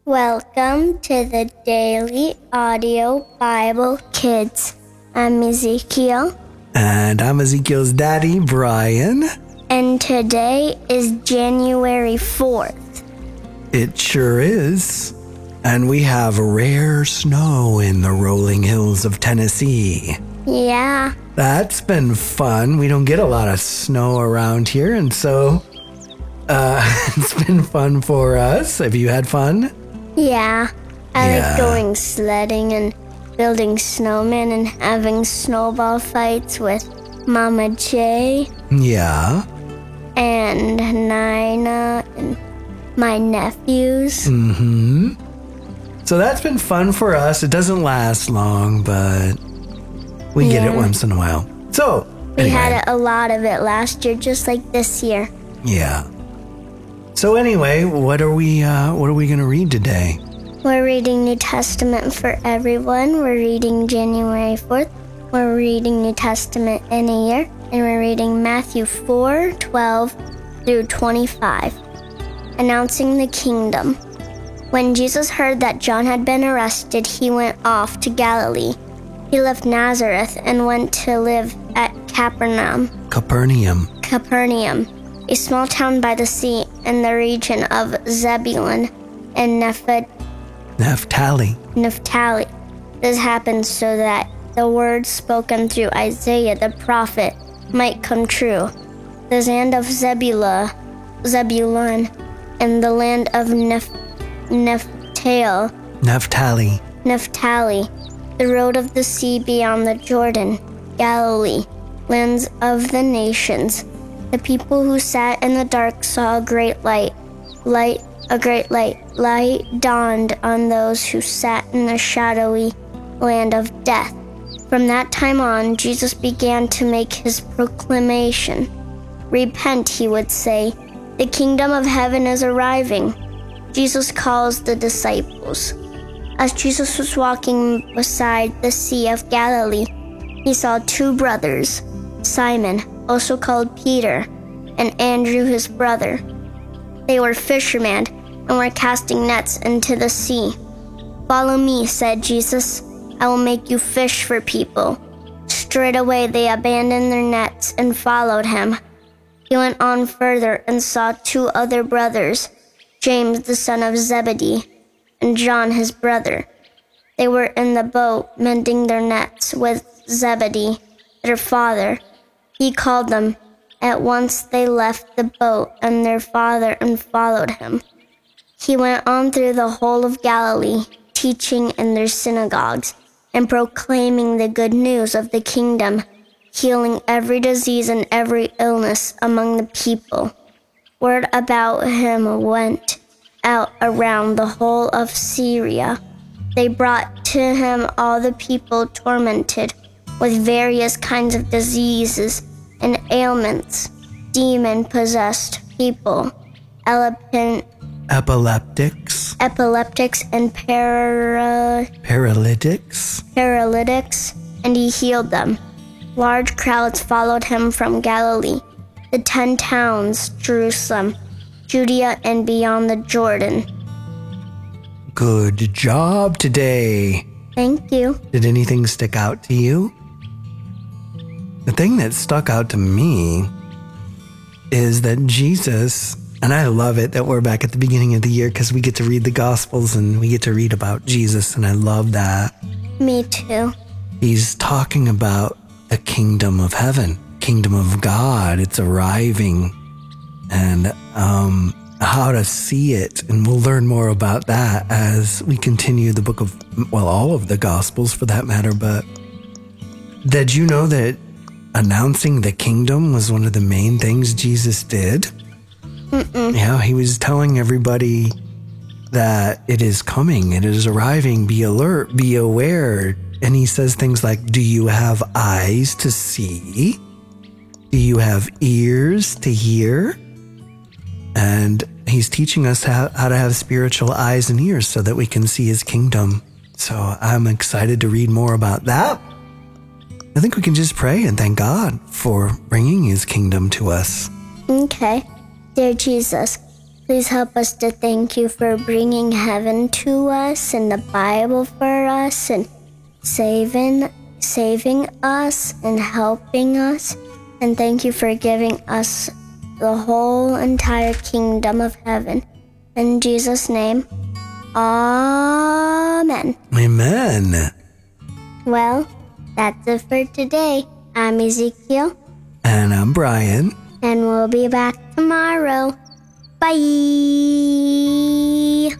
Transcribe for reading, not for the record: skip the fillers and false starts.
Welcome to the Daily Audio Bible Kids. I'm Ezekiel. And I'm Ezekiel's daddy, Brian. And today is January 4th. It sure is. And we have rare snow in the rolling hills of Tennessee. Yeah. That's been fun. We don't get a lot of snow around here, and so it's been fun for us. Have you had fun? Yeah. I like going sledding and building snowmen and having snowball fights with Mama J. Yeah. And Nina and my nephews. Mm-hmm. So that's been fun for us. It doesn't last long, but we get it once in a while. So, anyway. We had a lot of it last year, just like this year. Yeah. So anyway, what are we going to read today? We're reading New Testament for everyone. We're reading January 4th. We're reading New Testament in a year. And we're reading Matthew 4:12 through 25. Announcing the Kingdom. When Jesus heard that John had been arrested, he went off to Galilee. He left Nazareth and went to live at Capernaum, a small town by the sea in the region of Zebulun and Naphtali. This happened so that the words spoken through Isaiah the prophet might come true. The land of Zebulun and the land of Naphtali, the road of the sea beyond the Jordan, Galilee, lands of the nations. The people who sat in the dark saw a great light. Light dawned on those who sat in the shadowy land of death. From that time on, Jesus began to make his proclamation. Repent, he would say. The kingdom of heaven is arriving. Jesus calls the disciples. As Jesus was walking beside the Sea of Galilee, he saw two brothers, Simon, also called Peter, and Andrew his brother. They were fishermen and were casting nets into the sea. Follow me, said Jesus. I will make you fish for people. Straightway they abandoned their nets and followed him. He went on further and saw two other brothers, James the son of Zebedee, and John his brother. They were in the boat mending their nets with Zebedee, their father. He called them. At once they left the boat and their father and followed him. He went on through the whole of Galilee, teaching in their synagogues and proclaiming the good news of the kingdom, healing every disease and every illness among the people. Word about him went out around the whole of Syria. They brought to him all the people tormented with various kinds of diseases and ailments, demon-possessed people, epileptics and paralytics, and he healed them. Large crowds followed him from Galilee, the 10 towns, Jerusalem, Judea, and beyond the Jordan. Good job today. Thank you. Did anything stick out to you? The thing that stuck out to me is that Jesus, and I love it that we're back at the beginning of the year because we get to read the Gospels and we get to read about Jesus, and I love that. Me too. He's talking about the kingdom of heaven, kingdom of God. It's arriving, and how to see it. And we'll learn more about that as we continue the book of, all of the Gospels for that matter. But did you know that announcing the kingdom was one of the main things Jesus did? Yeah, he was telling everybody that it is coming, it is arriving, be alert, be aware. And he says things like, do you have eyes to see? Do you have ears to hear? And he's teaching us how to have spiritual eyes and ears so that we can see his kingdom. So I'm excited to read more about that. I think we can just pray and thank God for bringing his kingdom to us. Okay. Dear Jesus, Please help us to thank you for bringing heaven to us and the Bible for us and saving us and helping us. And thank you for giving us the whole entire kingdom of heaven. In Jesus' name, Amen. Amen. Well, that's it for today. I'm Ezekiel. And I'm Brian. And we'll be back tomorrow. Bye.